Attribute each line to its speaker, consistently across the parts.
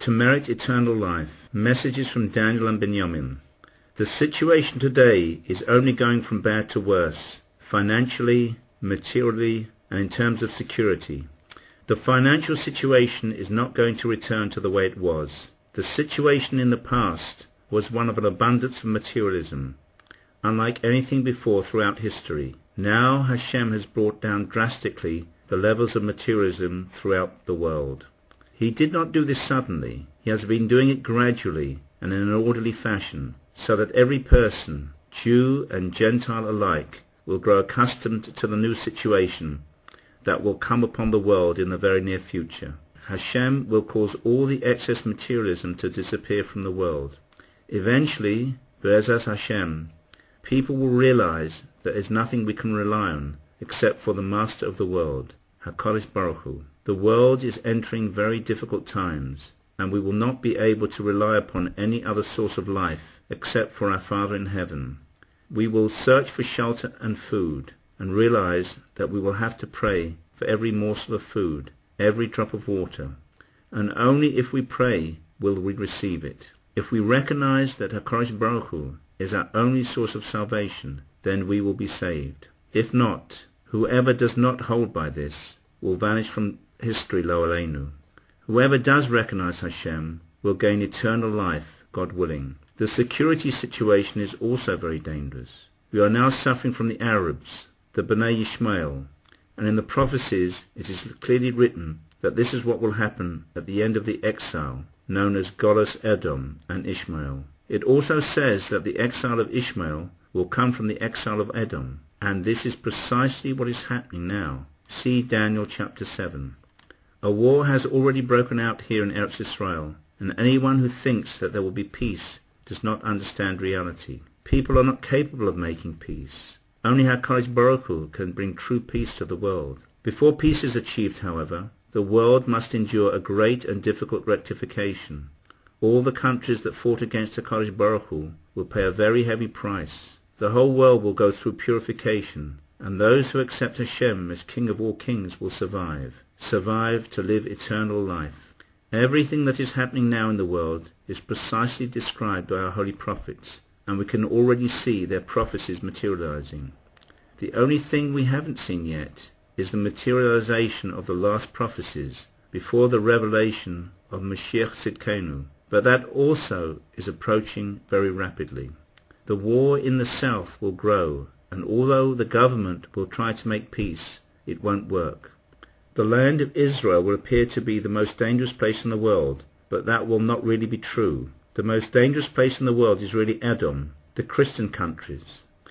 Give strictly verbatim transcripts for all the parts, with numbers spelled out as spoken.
Speaker 1: to merit eternal life. Messages from Daniel and Benjamin. The situation today is only going from bad to worse, financially, materially, and in terms of security. The financial situation is not going to return to the way it was. The situation in the past was one of an abundance of materialism, unlike anything before throughout history. Now Hashem has brought down drastically the levels of materialism throughout the world. He did not do this suddenly. He has been doing it gradually and in an orderly fashion, so that every person, Jew and Gentile alike, will grow accustomed to the new situation that will come upon the world in the very near future. Hashem will cause all the excess materialism to disappear from the world. Eventually, Be'ezras Hashem, people will realize that there is nothing we can rely on except for the Master of the world, HaKadosh Baruch Hu. The world is entering very difficult times, and we will not be able to rely upon any other source of life except for our Father in heaven. We will search for shelter and food, and realize that we will have to pray for every morsel of food, every drop of water, and only if we pray will we receive it. If we recognize that HaKadosh Baruch Hu is our only source of salvation, then we will be saved. If not, whoever does not hold by this will vanish from history, lo aleinu. Whoever does recognize Hashem will gain eternal life, God willing. The security situation is also very dangerous. We are now suffering from the Arabs, the Bnei Yishmael, and in the prophecies it is clearly written that this is what will happen at the end of the exile, known as Golus Edom and Ishmael. It also says that the exile of Ishmael will come from the exile of Edom, and this is precisely what is happening now. See Daniel chapter seven. A war has already broken out here in Eretz Israel, and anyone who thinks that there will be peace does not understand reality. People are not capable of making peace. Only HaKadosh Baruch Hu can bring true peace to the world. Before peace is achieved, however, the world must endure a great and difficult rectification. All the countries that fought against HaKadosh Baruch Hu will pay a very heavy price. The whole world will go through purification, and those who accept Hashem as King of all kings will survive, survive to live eternal life. Everything that is happening now in the world is precisely described by our holy prophets, and we can already see their prophecies materializing. The only thing we haven't seen yet is the materialization of the last prophecies before the revelation of Mashiach Tzidkenu, but that also is approaching very rapidly. The war in the south will grow, and although the government will try to make peace, it won't work. The land of Israel will appear to be the most dangerous place in the world, but that will not really be true. The most dangerous place in the world is really Edom, the Christian countries.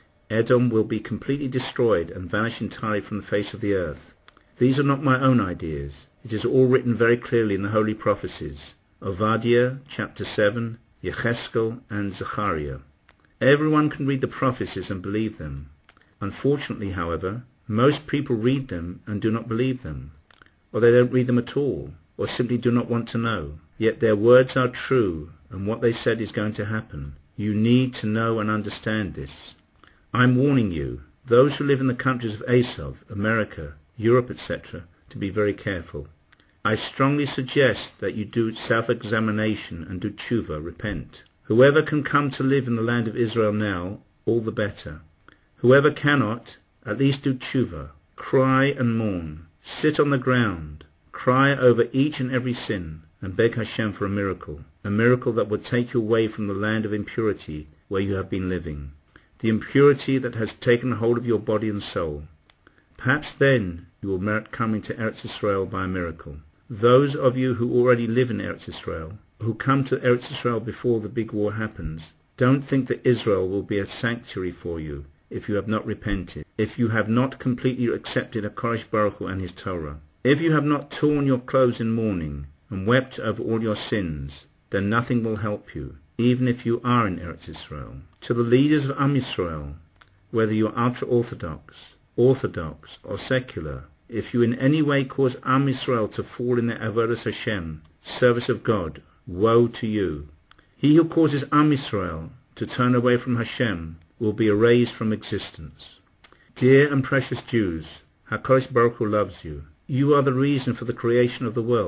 Speaker 1: Edom will be completely destroyed and vanish entirely from the face of the earth. These are not my own ideas. It is all written very clearly in the holy prophecies, Obadiah chapter seven, Yecheskel and Zechariah. Everyone can read the prophecies and believe them. Unfortunately, however, most people read them and do not believe them, or they don't read them at all, or simply do not want to know. Yet their words are true, and what they said is going to happen. You need to know and understand this. I'm warning you, those who live in the countries of Asav, America, Europe, et cetera, to be very careful. I strongly suggest that you do self-examination and do tshuva, repent. Whoever can come to live in the land of Israel now, all the better. Whoever cannot, at least do tshuva, cry and mourn, sit on the ground, cry over each and every sin, and beg Hashem for a miracle, a miracle that would take you away from the land of impurity where you have been living, the impurity that has taken hold of your body and soul. Perhaps then you will merit coming to Eretz Israel by a miracle. Those of you who already live in Eretz Israel, who come to Eretz Israel before the big war happens, don't think that Israel will be a sanctuary for you if you have not repented, if you have not completely accepted HaKadosh Baruch Hu and His Torah. If you have not torn your clothes in mourning and wept over all your sins, then nothing will help you, even if you are in Eretz Israel. To the leaders of Am Yisrael, whether you are ultra-Orthodox, Orthodox, or secular, if you in any way cause Am Yisrael to fall in their Avodas Hashem, service of God, woe to you. He who causes Am Yisrael to turn away from Hashem will be erased from existence. Dear and precious Jews, HaKadosh Baruch Hu loves you. You are the reason for the creation of the world.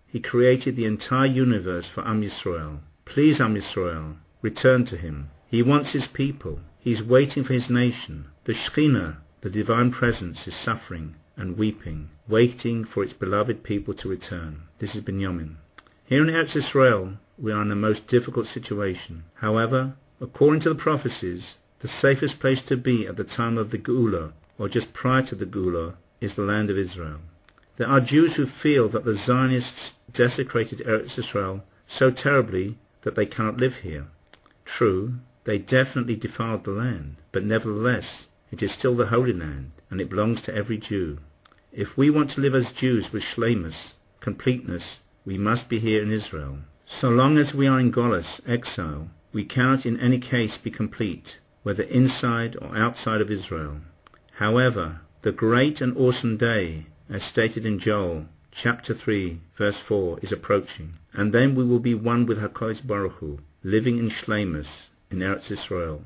Speaker 1: He created the entire universe for Am Yisrael. Please, Am Yisrael, return to him. He wants his people. He's waiting for his nation. The Shekhinah, the divine presence, is suffering and weeping, waiting for its beloved people to return. This is Binyamin. Here in Eretz Israel, we are in a most difficult situation. However, according to the prophecies, the safest place to be at the time of the Geula, or just prior to the Geula, is the land of Israel. There are Jews who feel that the Zionists desecrated Eretz Israel so terribly that they cannot live here. True, they definitely defiled the land, but nevertheless, it is still the Holy Land, and it belongs to every Jew. If we want to live as Jews with shleimus, completeness, we must be here in Israel. So long as we are in Golus, exile, we cannot in any case be complete, whether inside or outside of Israel. However, the great and awesome day, as stated in Joel, chapter three, verse four, is approaching, and then we will be one with HaKadosh Baruch Hu, living in shleimus in Eretz Israel.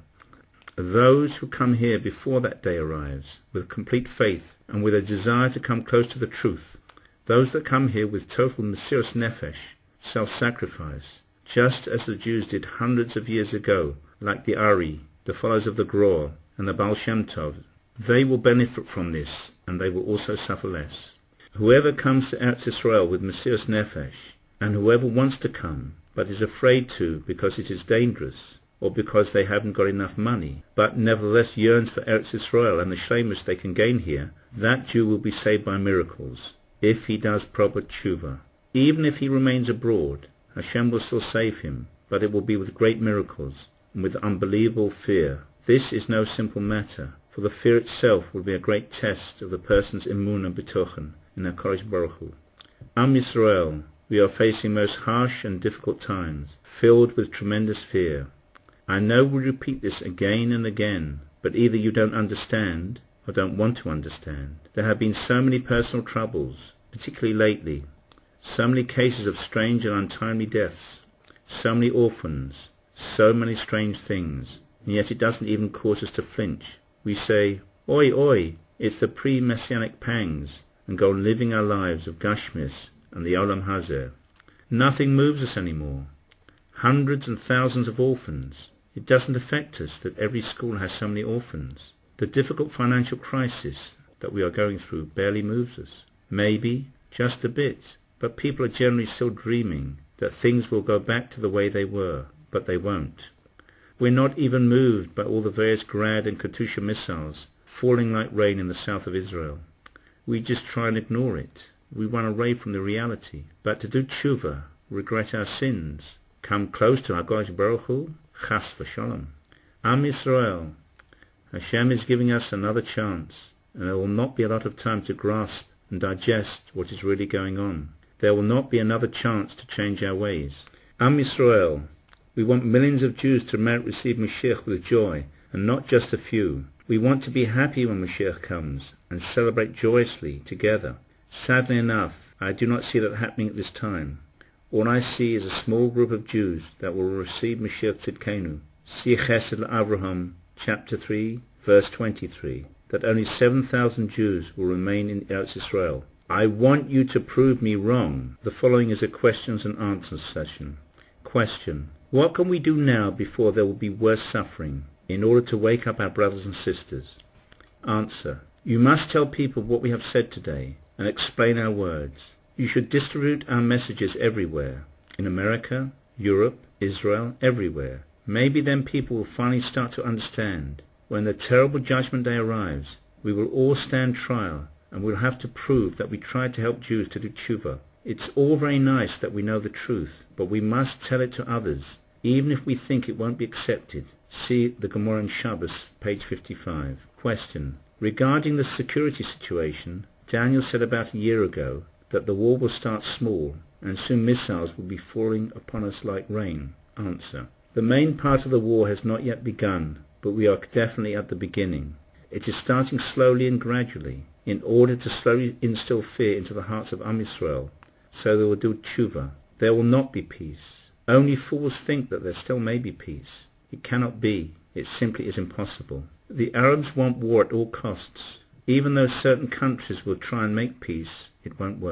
Speaker 1: Those who come here before that day arrives, with complete faith and with a desire to come close to the truth, those that come here with total Mesiras Nefesh, self-sacrifice, just as the Jews did hundreds of years ago, like the Ari, the followers of the Gror, and the Baal Shem Tov, they will benefit from this, and they will also suffer less. Whoever comes to Eretz Israel with Mesiras Nefesh, and whoever wants to come, but is afraid to because it is dangerous, or because they haven't got enough money, but nevertheless yearns for Eretz Israel and the shleimus they can gain here, that Jew will be saved by miracles, if he does proper tshuva. Even if he remains abroad, Hashem will still save him, but it will be with great miracles, and with unbelievable fear. This is no simple matter, for the fear itself will be a great test of the person's emunah and betochen in HaKadosh Baruch Hu. Am Yisrael, we are facing most harsh and difficult times, filled with tremendous fear. I know we repeat this again and again, but either you don't understand or don't want to understand. There have been so many personal troubles, particularly lately, so many cases of strange and untimely deaths, so many orphans, so many strange things, and yet it doesn't even cause us to flinch. We say, oi, oi, it's the pre-messianic pangs, and go on living our lives of Gashmis and the Olam Hazeh. Nothing moves us anymore. Hundreds and thousands of orphans. It doesn't affect us that every school has so many orphans. The difficult financial crisis that we are going through barely moves us. Maybe, just a bit, but people are generally still dreaming that things will go back to the way they were, but they won't. We're not even moved by all the various Grad and Katyusha missiles falling like rain in the south of Israel. We just try and ignore it. We run away from the reality. But to do tshuva, regret our sins, come close to HaKadosh Baruch Hu, chas v'shalom. Am Yisrael, Hashem is giving us another chance, and there will not be a lot of time to grasp and digest what is really going on. There will not be another chance to change our ways. Am Yisrael, we want millions of Jews to merit receive Mashiach with joy, and not just a few. We want to be happy when Mashiach comes, and celebrate joyously together. Sadly enough, I do not see that happening at this time. All I see is a small group of Jews that will receive Mashiach Tzidkenu. See Chesed Avraham, chapter three, verse twenty-three, that only seven thousand Jews will remain in Eretz Israel. I want you to prove me wrong. The following is a questions and answers session. Question: what can we do now before there will be worse suffering, in order to wake up our brothers and sisters? Answer: you must tell people what we have said today, and explain our words. You should distribute our messages everywhere, in America, Europe, Israel, everywhere. Maybe then people will finally start to understand. When the terrible judgment day arrives, we will all stand trial, and we'll have to prove that we tried to help Jews to do tshuva. It's all very nice that we know the truth, but we must tell it to others, even if we think it won't be accepted. See the Gemara in Shabbos, page fifty-five. Question: regarding the security situation, Daniel said about a year ago that the war will start small, and soon missiles will be falling upon us like rain. Answer: the main part of the war has not yet begun, but we are definitely at the beginning. It is starting slowly and gradually, in order to slowly instill fear into the hearts of Am Yisrael, so they will do tshuva. There will not be peace. Only fools think that there still may be peace. It cannot be. It simply is impossible. The Arabs want war at all costs. Even though certain countries will try and make peace, it won't work.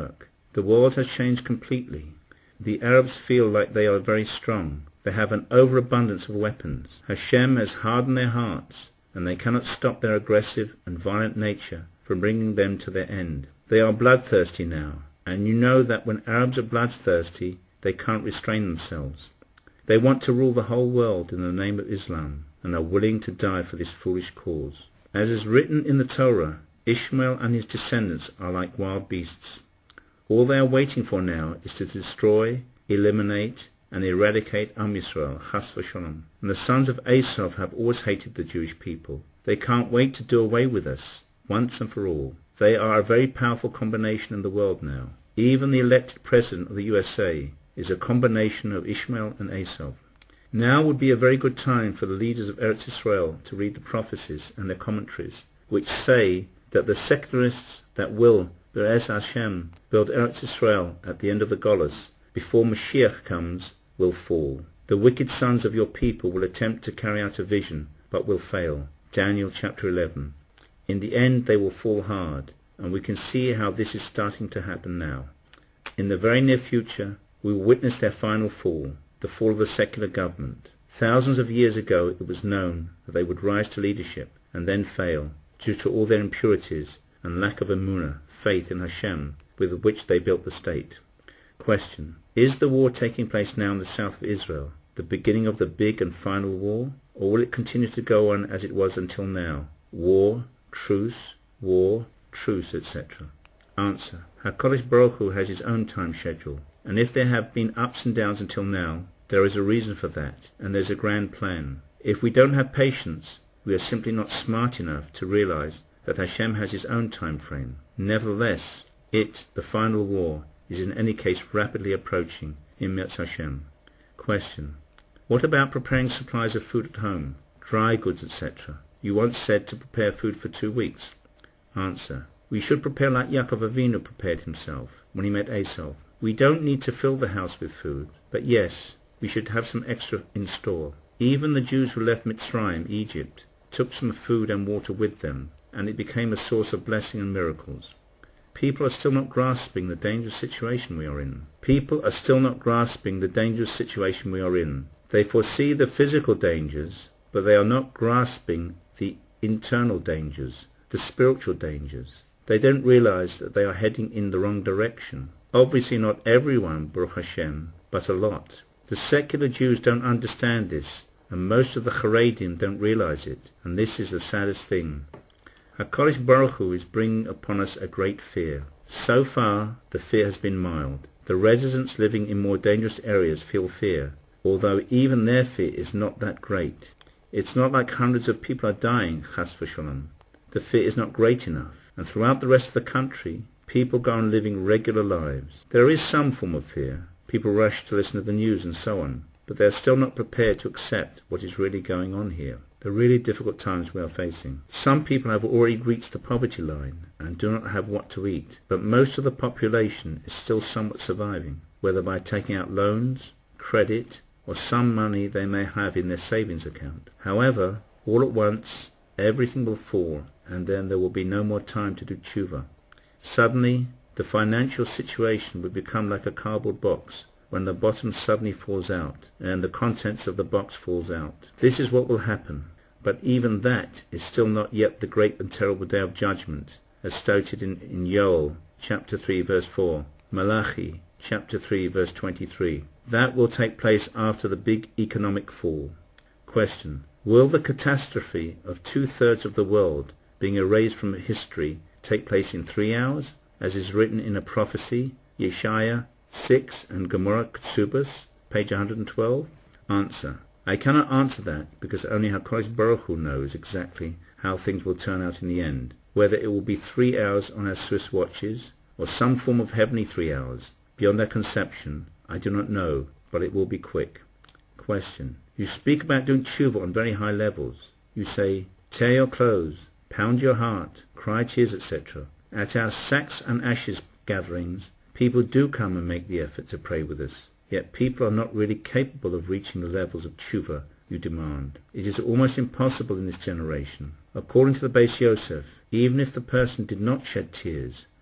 Speaker 1: The world has changed completely. The Arabs feel like they are very strong. They have an overabundance of weapons. Hashem has hardened their hearts, and they cannot stop their aggressive and violent nature from bringing them to their end. They are bloodthirsty now, and you know that when Arabs are bloodthirsty, they can't restrain themselves. They want to rule the whole world in the name of Islam, and are willing to die for this foolish cause. As is written in the Torah, Ishmael and his descendants are like wild beasts. All they are waiting for now is to destroy, eliminate, and eradicate Am Yisrael, Chas v'Shalom. And the sons of Esav have always hated the Jewish people. They can't wait to do away with us, once and for all. They are a very powerful combination in the world now. Even the elected president of the U S A is a combination of Ishmael and Esav. Now would be a very good time for the leaders of Eretz Israel to read the prophecies and their commentaries, which say that the secularists that will, Be'ez Hashem, build Eretz Israel at the end of the Golas, before Mashiach comes, will fall. The wicked sons of your people will attempt to carry out a vision, but will fail. Daniel chapter eleven. In the end they will fall hard, and we can see how this is starting to happen now. In the very near future, we will witness their final fall, the fall of the secular government. Thousands of years ago it was known that they would rise to leadership and then fail, due to all their impurities and lack of emunah, faith in Hashem, with which they built the state. Question. Is the war taking place now in the south of Israel, the beginning of the big and final war, or will it continue to go on as it was until now? War, truce, war, truce, et cetera. Answer. HaKadosh Baruch Hu has his own time schedule, and if there have been ups and downs until now, there is a reason for that, and there's a grand plan. If we don't have patience, we are simply not smart enough to realize that Hashem has his own time frame. Nevertheless, it, the final war, is in any case rapidly approaching, in Metz Hashem. Question. What about preparing supplies of food at home, dry goods, et cetera? You once said to prepare food for two weeks. Answer. We should prepare like Yaakov Avinu prepared himself when he met Esau. We don't need to fill the house with food, but yes, we should have some extra in store. Even the Jews who left Mitzrayim, Egypt, took some food and water with them, and it became a source of blessing and miracles. People are still not grasping the dangerous situation we are in. People are still not grasping the dangerous situation we are in. They foresee the physical dangers, but they are not grasping the internal dangers, the spiritual dangers. They don't realize that they are heading in the wrong direction. Obviously not everyone, Baruch Hashem, but a lot. The secular Jews don't understand this, and most of the Haredim don't realize it, and this is the saddest thing. HaKadosh Baruch Hu is bringing upon us a great fear. So far, the fear has been mild. The residents living in more dangerous areas feel fear, although even their fear is not that great. It's not like hundreds of people are dying, Chas v'Shalom. The fear is not great enough, and throughout the rest of the country, people go on living regular lives. There is some form of fear. People rush to listen to the news and so on, but they are still not prepared to accept what is really going on here, the really difficult times we are facing. Some people have already reached the poverty line and do not have what to eat, but most of the population is still somewhat surviving, whether by taking out loans, credit, or some money they may have in their savings account. However, all at once, everything will fall, and then there will be no more time to do tshuva. Suddenly, the financial situation will become like a cardboard box, when the bottom suddenly falls out, and the contents of the box falls out. This is what will happen, but even that is still not yet the great and terrible day of judgment, as stated in, in Yoel, chapter three, verse four, Malachi, chapter three, verse twenty-three. That will take place after the big economic fall. Question. Will the catastrophe of two-thirds of the world being erased from history take place in three hours, as is written in a prophecy, Yeshaya six and Gemara Ktsubas, page one hundred twelve? Answer. I cannot answer that because only HaKadosh Baruch Hu knows exactly how things will turn out in the end, whether it will be three hours on our Swiss watches or some form of heavenly three hours. Beyond their conception, I do not know, but it will be quick. Question. You speak about doing tshuva on very high levels. You say, tear your clothes, pound your heart, cry tears, et cetera. At our Sacks and Ashes gatherings, people do come and make the effort to pray with us, yet people are not really capable of reaching the levels of tshuva you demand. It is almost impossible in this generation. According to the Beis Yosef, even if the person did not shed tears,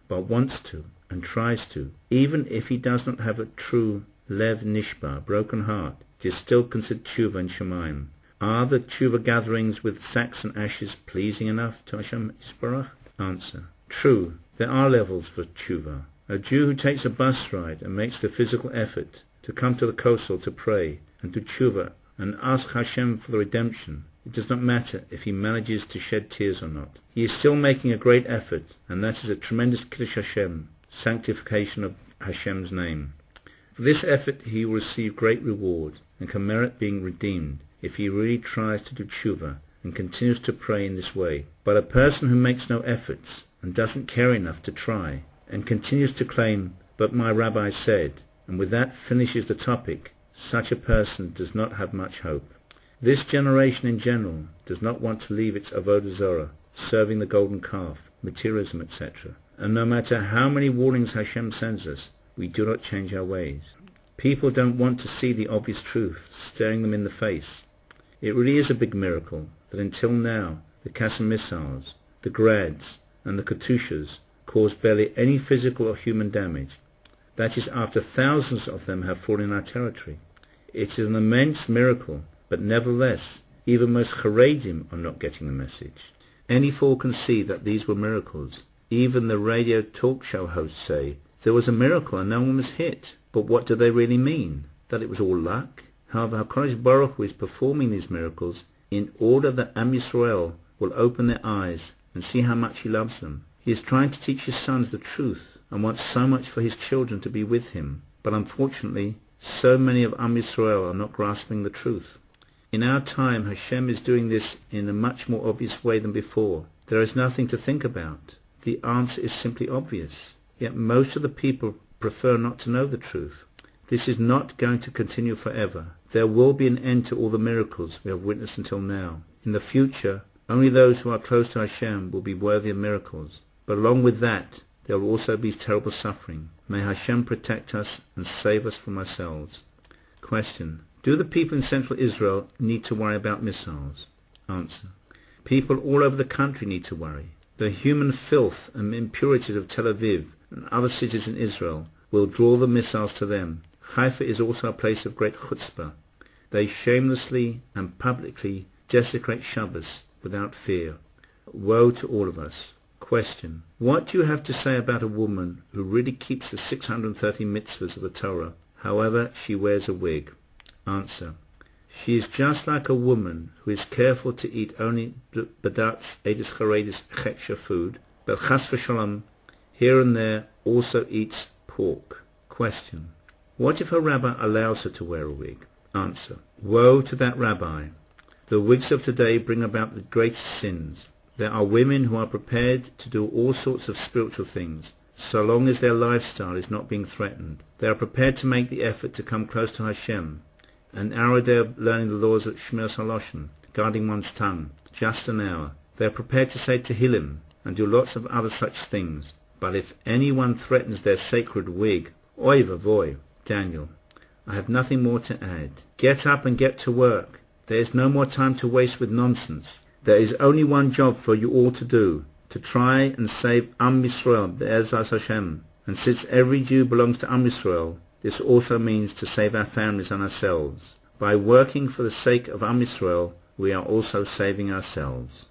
Speaker 1: but wants to and tries to, even if he does not have a true lev nishba, broken heart, it is still considered tshuva and shemaim. Are the tshuva gatherings with sacks and ashes pleasing enough to Hashem Yisbarach? Answer. True, there are levels for tshuva. A Jew who takes a bus ride and makes the physical effort to come to the kosel to pray and to tshuva and ask Hashem for the redemption, it does not matter if he manages to shed tears or not. He is still making a great effort, and that is a tremendous Kiddush Hashem, sanctification of Hashem's name. For this effort he will receive great reward and can merit being redeemed if he really tries to do tshuva and continues to pray in this way. But a person who makes no efforts and doesn't care enough to try and continues to claim, but my rabbi said, and with that finishes the topic, such a person does not have much hope. This generation in general does not want to leave its avodah zarah, serving the golden calf, materialism, et cetera. And no matter how many warnings Hashem sends us, we do not change our ways. People don't want to see the obvious truth staring them in the face. It really is a big miracle that until now the Qassam missiles, the Grads and the Katyushas caused barely any physical or human damage. That is after thousands of them have fallen in our territory. It is an immense miracle, but nevertheless even most Haredim are not getting the message. Any fool can see that these were miracles. Even the radio talk show hosts say there was a miracle and no one was hit. But what do they really mean? That it was all luck? However, HaKadosh Baruch Hu is performing these miracles in order that Am Yisrael will open their eyes and see how much he loves them. He is trying to teach his sons the truth and wants so much for his children to be with him. But unfortunately, so many of Am Yisrael are not grasping the truth. In our time, Hashem is doing this in a much more obvious way than before. There is nothing to think about. The answer is simply obvious. Yet most of the people prefer not to know the truth. This is not going to continue forever. There will be an end to all the miracles we have witnessed until now. In the future, only those who are close to Hashem will be worthy of miracles. But along with that, there will also be terrible suffering. May Hashem protect us and save us from ourselves. Question. Do the people in central Israel need to worry about missiles? Answer. People all over the country need to worry. The human filth and impurities of Tel Aviv and other cities in Israel will draw the missiles to them. Haifa is also a place of great chutzpah. They shamelessly and publicly desecrate Shabbos without fear. Woe to all of us. Question. What do you have to say about a woman who really keeps the six hundred thirty mitzvahs of the Torah, however she wears a wig? Answer. She is just like a woman who is careful to eat only Badatz Edis Charedis Chetsha food, but Chas v'Shalom here and there also eats pork. Question. What if a rabbi allows her to wear a wig? Answer. Woe to that rabbi. The wigs of today bring about the greatest sins. There are women who are prepared to do all sorts of spiritual things, so long as their lifestyle is not being threatened. They are prepared to make the effort to come close to Hashem. An hour a day of learning the laws of Shmiras HaLashon, guarding one's tongue, just an hour. They are prepared to say Tehillim and do lots of other such things. But if anyone threatens their sacred wig, oy vavoy. Daniel. I have nothing more to add. Get up and get to work. There is no more time to waste with nonsense. There is only one job for you all to do, to try and save Am Yisrael, Be'ezras Hashem. And since every Jew belongs to Am Yisrael, this also means to save our families and ourselves. By working for the sake of Am Yisrael, we are also saving ourselves.